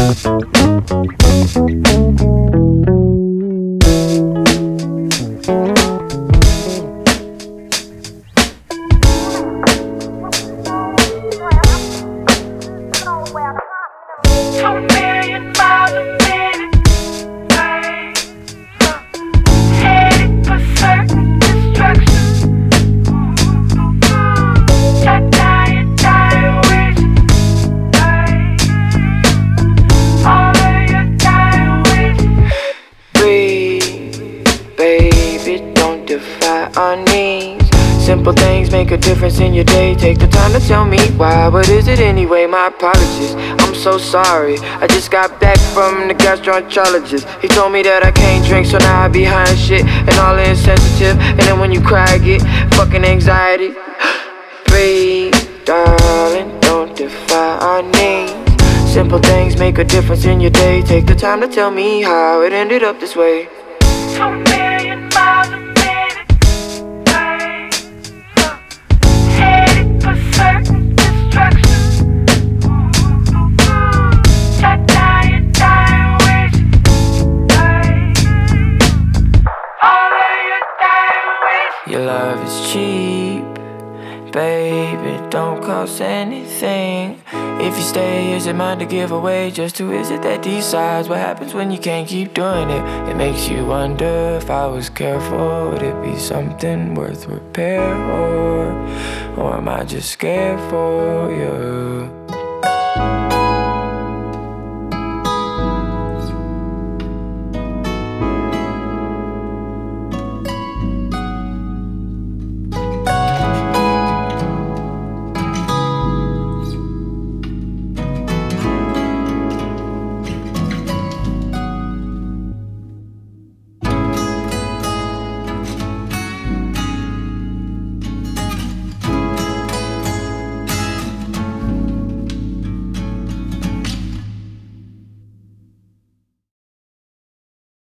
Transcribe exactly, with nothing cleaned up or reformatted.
Simple things make a difference in your day. Take the time to tell me why. What is it anyway? My apologies, I'm so sorry. I just got back from the gastroenterologist. He told me that I can't drink, so now I be high and shit and all insensitive. And then when you cry, I get fucking anxiety. Breathe, darling, don't defy our needs. Simple things make a difference in your day. Take the time to tell me how it ended up this way. Two million miles a minute, ay, huh. Headed for certain destruction. That dying, dying wish, ay, all of your dying wish. Your love is cheap, baby, don't cost anything. If you stay, is it mine to give away? Just who is it that decides what happens when you can't keep doing it? It makes you wonder if I was careful, would it be something worth repair? Or, or am I just scared for you?